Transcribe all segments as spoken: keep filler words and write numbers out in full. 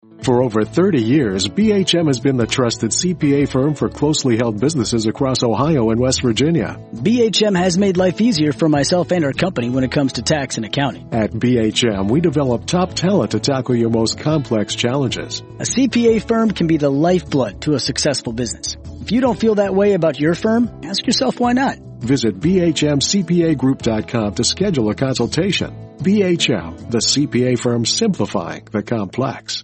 For over thirty years, B H M has been the trusted C P A firm for closely held businesses across Ohio and West Virginia. B H M has made life easier for myself and our company when it comes to tax and accounting. At B H M, we develop top talent to tackle your most complex challenges. A C P A firm can be the lifeblood to a successful business. If you don't feel that way about your firm, ask yourself why not. Visit B H M C P A group dot com to schedule a consultation. B H M, the C P A firm simplifying the complex.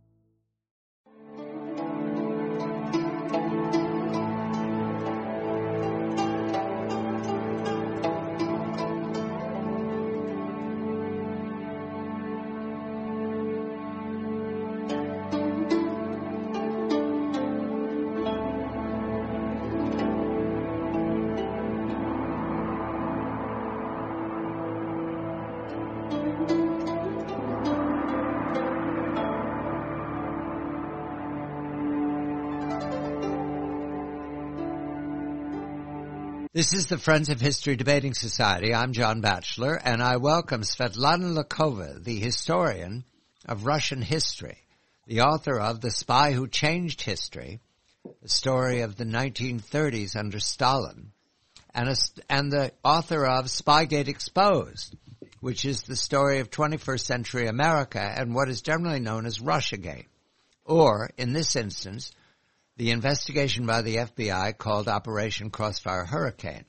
This is the Friends of History Debating Society. I'm John Batchelor, and I welcome Svetlana Lakova, the historian of Russian history, the author of The Spy Who Changed History, the story of the nineteen thirties under Stalin, and, a, and the author of Spygate Exposed, which is the story of twenty-first century America and what is generally known as Russiagate, or, in this instance, the investigation by the F B I called Operation Crossfire Hurricane.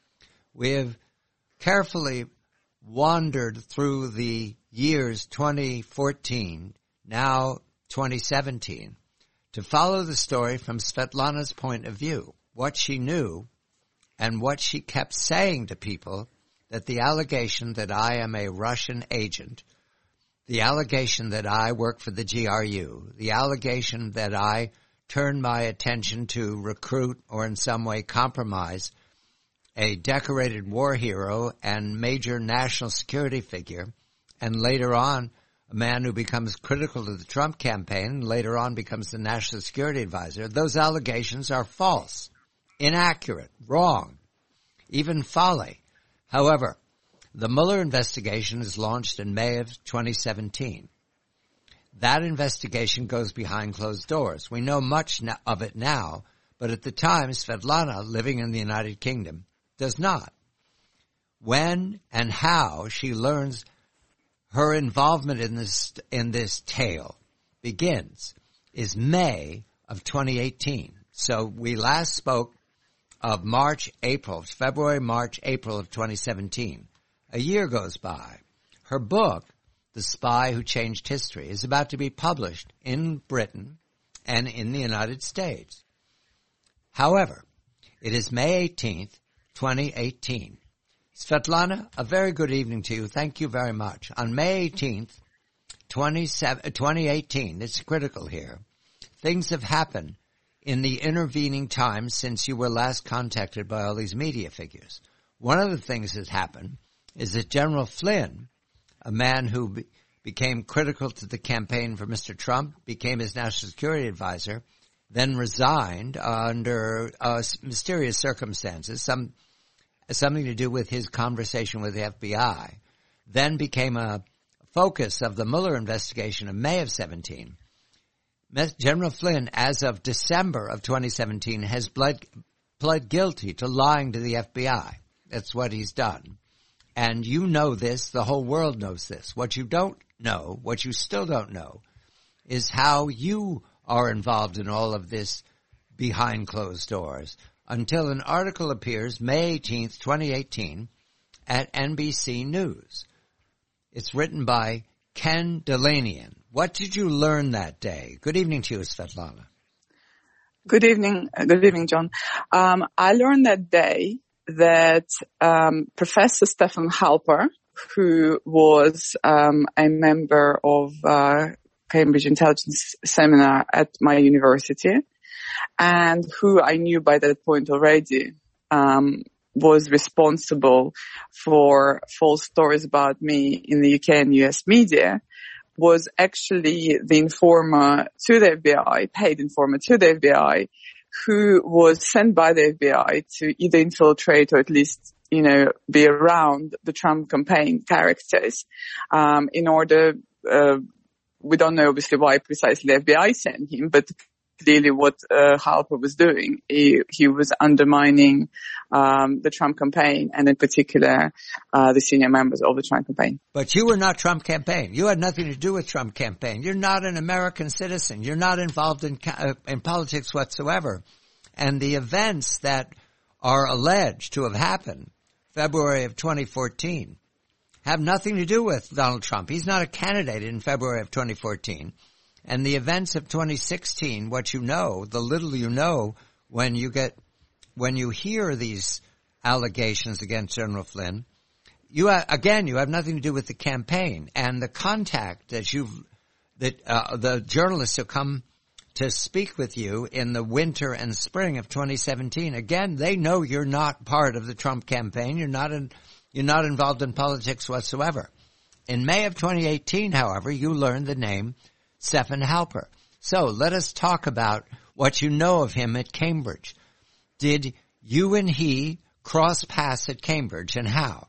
We have carefully wandered through the years twenty fourteen, now twenty seventeen, to follow the story from Svetlana's point of view, what she knew and what she kept saying to people, that the allegation that I am a Russian agent, the allegation that I work for the G R U, the allegation that I turn my attention to recruit or in some way compromise a decorated war hero and major national security figure, and later on a man who becomes critical to the Trump campaign and later on becomes the national security advisor. Those allegations are false, inaccurate, wrong, even folly. However, the Mueller investigation is launched in May of twenty seventeen. That investigation goes behind closed doors. We know much of it now, but at the time, Svetlana, living in the United Kingdom, does not. When and how she learns her involvement in this in this tale begins is May of twenty eighteen. So we last spoke of March, April, February, March, April of twenty seventeen. A year goes by. Her book, The Spy Who Changed History, is about to be published in Britain and in the United States. However, it is May eighteenth, twenty eighteen. Svetlana, a very good evening to you. Thank you very much. On May eighteenth, twenty eighteen, it's critical here, things have happened in the intervening time since you were last contacted by all these media figures. One of the things that happened is that General Flynn, a man who be, became critical to the campaign for Mister Trump, became his national security advisor, then resigned under uh, mysterious circumstances, some something to do with his conversation with the F B I, then became a focus of the Mueller investigation of May of seventeen. General Flynn, as of December of twenty seventeen, has pled, pled guilty to lying to the F B I. That's what he's done. And you know this, the whole world knows this. What you don't know, what you still don't know, is how you are involved in all of this behind closed doors, until an article appears May eighteenth, twenty eighteen, at N B C News. It's written by Ken Delanian. What did you learn that day? Good evening to you, Svetlana. Good evening. Good evening, John. Um, I learned that day that um, Professor Stephen Halper, who was um, a member of uh, Cambridge Intelligence Seminar at my university, and who I knew by that point already, um, was responsible for false stories about me in the U K and U S media, was actually the informer to the F B I, paid informer to the F B I, who was sent by the F B I to either infiltrate or at least, you know, be around the Trump campaign characters, um, in order, uh, we don't know obviously why precisely the F B I sent him, but clearly what uh, Halper was doing, he, he was undermining um, the Trump campaign, and in particular uh, the senior members of the Trump campaign. But you were not Trump campaign. You had nothing to do with Trump campaign. You're not an American citizen. You're not involved in uh, in politics whatsoever. And the events that are alleged to have happened February of twenty fourteen have nothing to do with Donald Trump. He's not a candidate in February of twenty fourteen. And the events of twenty sixteen, what you know, the little you know when you get, when you hear these allegations against General Flynn, you ha- again, you have nothing to do with the campaign and the contact that you've, that uh, the journalists who come to speak with you in the winter and spring of twenty seventeen. Again, they know you're not part of the Trump campaign. You're not in, you're not involved in politics whatsoever. In May of twenty eighteen, however, you learned the name Stephen Halper. So let us talk about what you know of him at Cambridge. Did you and he cross paths at Cambridge, and how?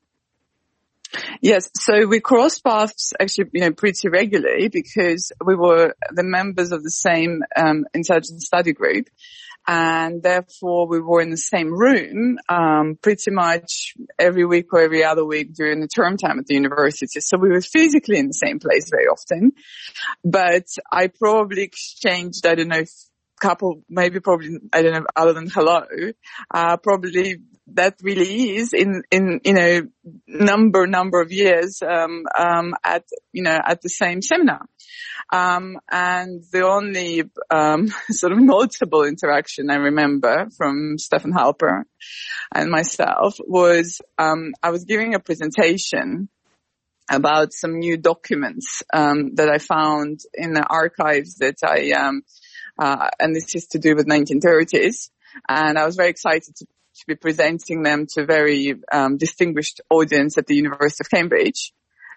Yes, so we crossed paths actually, you know, pretty regularly because we were the members of the same um, intelligence study group, and therefore we were in the same room um, pretty much every week or every other week during the term time at the university. So we were physically in the same place very often, but I probably exchanged, I don't know, couple, maybe probably, I don't know, other than hello, uh, probably that really is in, in, you know, number, number of years, um, um, at, you know, at the same seminar. Um, and the only, um, sort of notable interaction I remember from Stephen Halper and myself was, um, I was giving a presentation about some new documents, um, that I found in the archives that I, um, uh, and this is to do with nineteen thirties. And I was very excited to, to be presenting them to a very, um, distinguished audience at the University of Cambridge.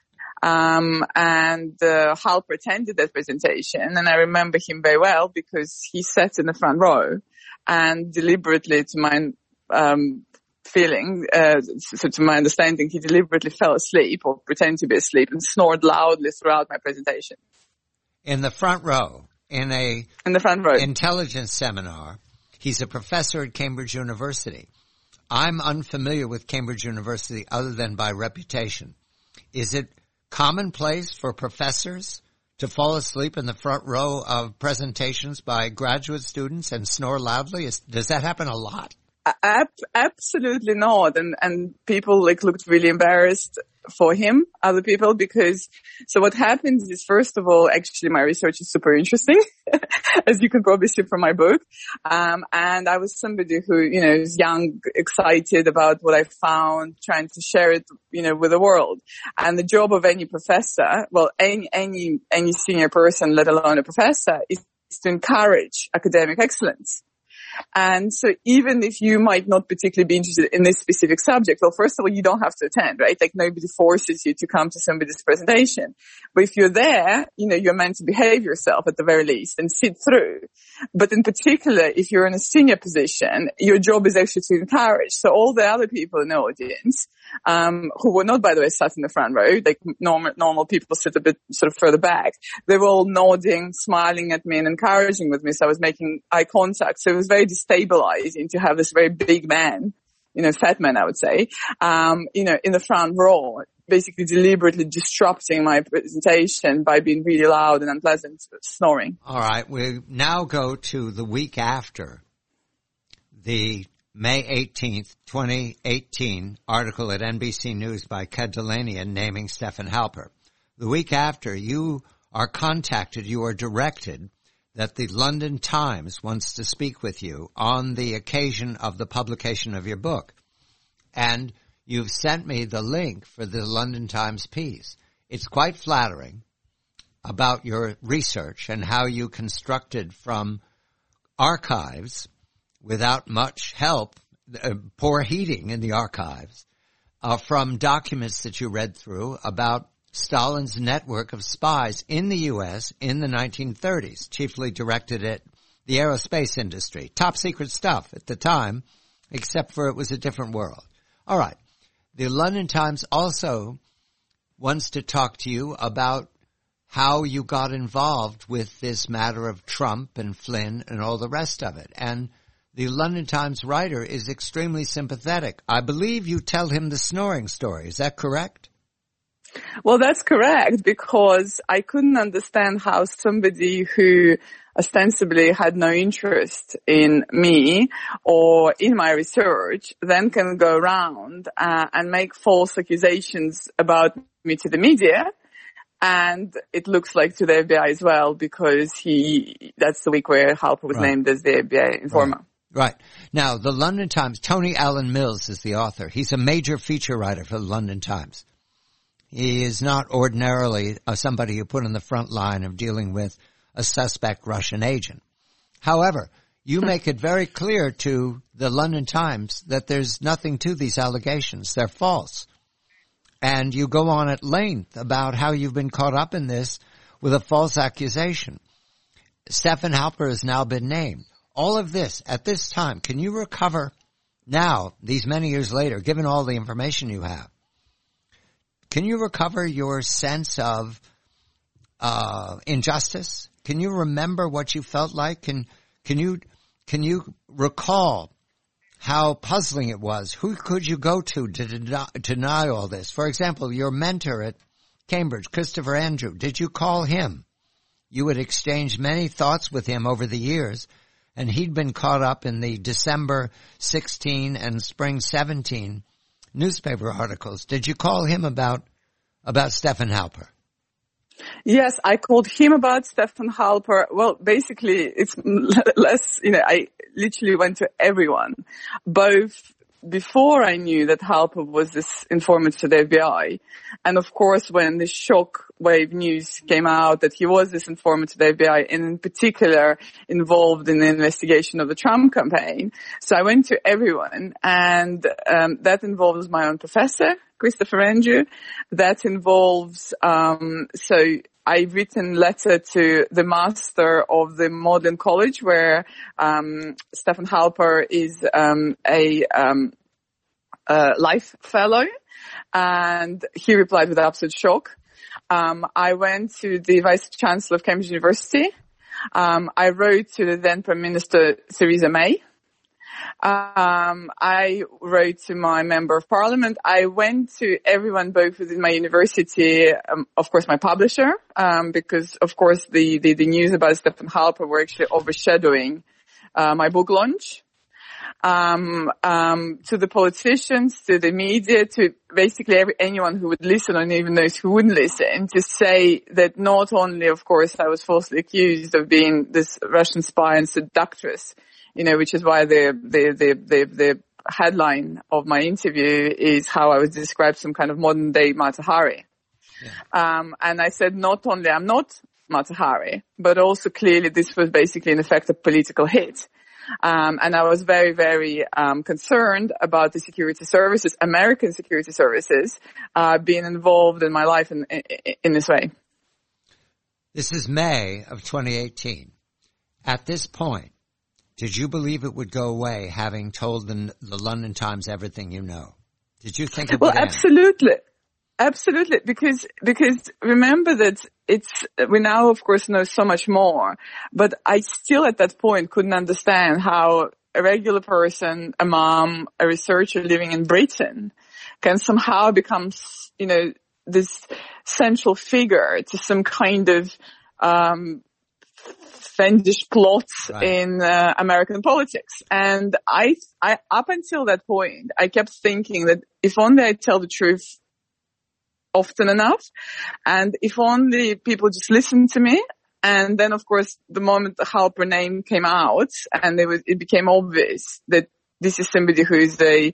Um, and, uh, Halper attended that presentation, and I remember him very well because he sat in the front row and deliberately, to my, um, feeling, uh, so to my understanding, he deliberately fell asleep or pretended to be asleep and snored loudly throughout my presentation. In the front row, in a in the front row intelligence seminar. He's a professor at Cambridge University. I'm unfamiliar with Cambridge University other than by reputation. Is it commonplace for professors to fall asleep in the front row of presentations by graduate students and snore loudly? Is, does that happen a lot? Ab- absolutely not. And, and people like looked really embarrassed for him, other people, because so what happens is, first of all, actually my research is super interesting, as you can probably see from my book. Um, and I was somebody who, you know, is young, excited about what I found, trying to share it, you know, with the world. And the job of any professor, well, any, any, any senior person, let alone a professor, is to encourage academic excellence. And so even if you might not particularly be interested in this specific subject, well, first of all, you don't have to attend, right? Like nobody forces you to come to somebody's presentation. But if you're there, you know, you're meant to behave yourself at the very least and sit through. But in particular, if you're in a senior position, your job is actually to encourage. So all the other people in the audience, um, who were not, by the way, sat in the front row, like normal, normal people sit a bit sort of further back, they were all nodding, smiling at me and encouraging with me. So I was making eye contact. So it was very destabilizing to have this very big man, you know, fat man, I would say, um, you know, in the front row, basically deliberately disrupting my presentation by being really loud and unpleasant, snoring. All right. We now go to the week after the May eighteenth, twenty eighteen article at N B C News by Kedalanian naming Stephen Halper. The week after, you are contacted, you are directed that the London Times wants to speak with you on the occasion of the publication of your book. And you've sent me the link for the London Times piece. It's quite flattering about your research and how you constructed from archives without much help, uh, poor heating in the archives, uh, from documents that you read through about Stalin's network of spies in the U S in the nineteen thirties, chiefly directed at the aerospace industry. Top secret stuff at the time, except for it was a different world. All right. The London Times also wants to talk to you about how you got involved with this matter of Trump and Flynn and all the rest of it. And the London Times writer is extremely sympathetic. I believe you tell him the snoring story. Is that correct? Well, that's correct, because I couldn't understand how somebody who ostensibly had no interest in me or in my research then can go around uh, and make false accusations about me to the media. And it looks like to the F B I as well, because he, that's the week where Halper was right. named as the F B I informer. Right. Right. Now, the London Times, Tony Allen Mills is the author. He's a major feature writer for the London Times. He is not ordinarily uh, somebody you put in the front line of dealing with a suspect Russian agent. However, you make it very clear to the London Times that there's nothing to these allegations. They're false. And you go on at length about how you've been caught up in this with a false accusation. Stefan Halper has now been named. All of this, at this time, can you recover now, these many years later, given all the information you have, can you recover your sense of uh injustice? Can you remember what you felt like? Can can you can you recall how puzzling it was? Who could you go to to deny, deny all this? For example, your mentor at Cambridge, Christopher Andrew, did you call him? You had exchanged many thoughts with him over the years, and he'd been caught up in the December sixteen and spring seventeen newspaper articles. Did you call him about about Stefan Halper? Yes, I called him about Stefan Halper. Well, basically, it's less, you know, I literally went to everyone, both before I knew that Halper was this informant to the F B I. And of course, when the shock wave news came out that he was this informant to the F B I, and in particular involved in the investigation of the Trump campaign. So I went to everyone, and um, that involves my own professor, Christopher Andrew. That involves, um, so I've written letter to the master of the Magdalen College, where um, Stefan Halper is um, a um, uh, life fellow, and he replied with absolute shock. Um, I went to the Vice Chancellor of Cambridge University. Um, I wrote to the then Prime Minister Theresa May. Um, I wrote to my Member of Parliament. I went to everyone, both within my university, um, of course my publisher, um, because of course the, the, the news about Stefan Halper were actually overshadowing uh, my book launch. Um, um, to the politicians, to the media, to basically every, anyone who would listen, and even those who wouldn't listen, to say that not only, of course, I was falsely accused of being this Russian spy and seductress, you know, which is why the, the, the, the, the headline of my interview is how I was described some kind of modern day Mata Hari. Yeah. Um, and I said not only I'm not Mata Hari, but also clearly this was basically an effective political hit. Um, and I was very, very um, concerned about the security services, American security services, uh, being involved in my life in, in, in this way. This is May of twenty eighteen. At this point, did you believe it would go away, having told the, the London Times everything you know? Did you think it well, would end? Absolutely. Absolutely, because, because remember that it's, we now of course know so much more, but I still at that point couldn't understand how a regular person, a mom, a researcher living in Britain can somehow become, you know, this central figure to some kind of, um, fiendish plot right. in uh, American politics. And I, I, up until that point, I kept thinking that if only I tell the truth often enough, and if only people just listen to me. And then, of course, the moment the Halper name came out, and it was, it became obvious that this is somebody who is a,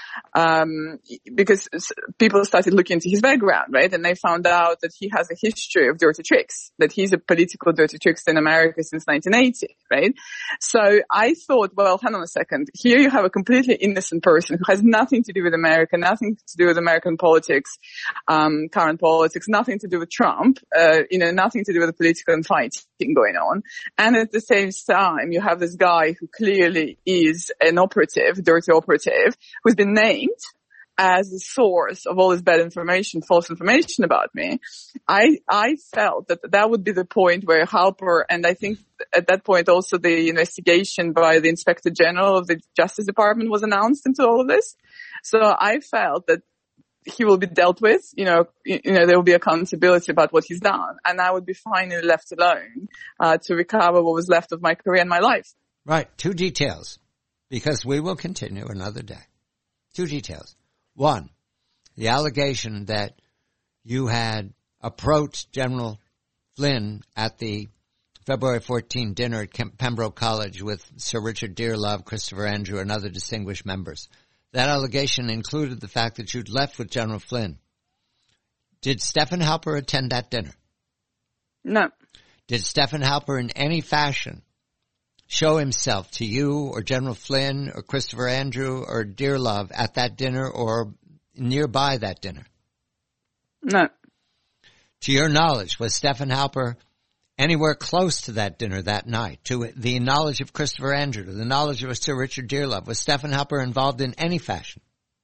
um, because people started looking into his background, right? And they found out that he has a history of dirty tricks, that he's a political dirty trickster in America since nineteen eighty, right? So I thought, well, hang on a second. Here you have a completely innocent person who has nothing to do with America, nothing to do with American politics, um, current politics, nothing to do with Trump, uh, you know, nothing to do with the political fighting going on. And at the same time, you have this guy who clearly is an operative, dirty operative, who's been named as the source of all this bad information, false information about me, I, I felt that that would be the point where Halper, and I think at that point also the investigation by the Inspector General of the Justice Department was announced into all of this. So I felt that he will be dealt with, you know, you, you know, there will be accountability about what he's done, and I would be finally left alone, uh, to recover what was left of my career and my life. Right. Two details, because we will continue another day. Two details. One, the allegation that you had approached General Flynn at the February fourteenth dinner at Pembroke College with Sir Richard Dearlove, Christopher Andrew, and other distinguished members. That allegation included the fact that you'd left with General Flynn. Did Stephen Halper attend that dinner? No. Did Stephen Halper in any fashion show himself to you or General Flynn or Christopher Andrew or Dearlove at that dinner or nearby that dinner? No. To your knowledge, was Stephen Halper anywhere close to that dinner that night? To the knowledge of Christopher Andrew, to the knowledge of Sir Richard Dearlove, was Stephen Halper involved in any fashion?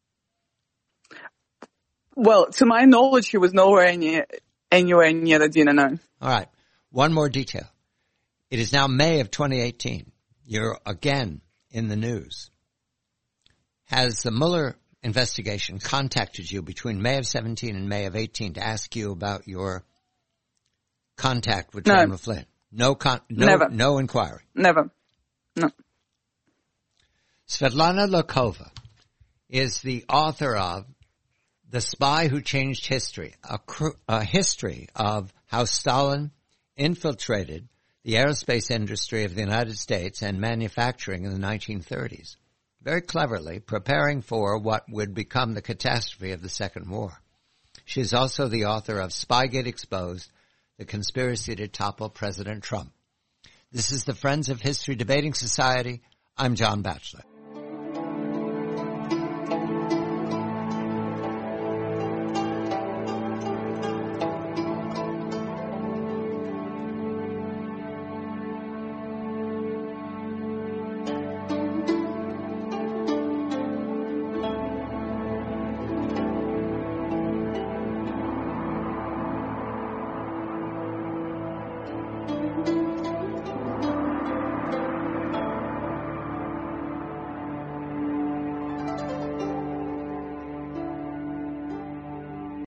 Well, to my knowledge, he was nowhere near, anywhere near the dinner, no. All right. One more detail. It is now May of twenty eighteen. You're again in the news. Has the Mueller investigation contacted you between May of seventeen and May of eighteen to ask you about your contact with No. General Flynn? No, con- no, Never. no inquiry. Never. No. Svetlana Lokova is the author of The Spy Who Changed History, a, cr- a history of how Stalin infiltrated the aerospace industry of the United States and manufacturing in the nineteen thirties, very cleverly preparing for what would become the catastrophe of the Second War. She is also the author of Spygate Exposed, The Conspiracy to Topple President Trump. This is the Friends of History Debating Society. I'm John Batchelor.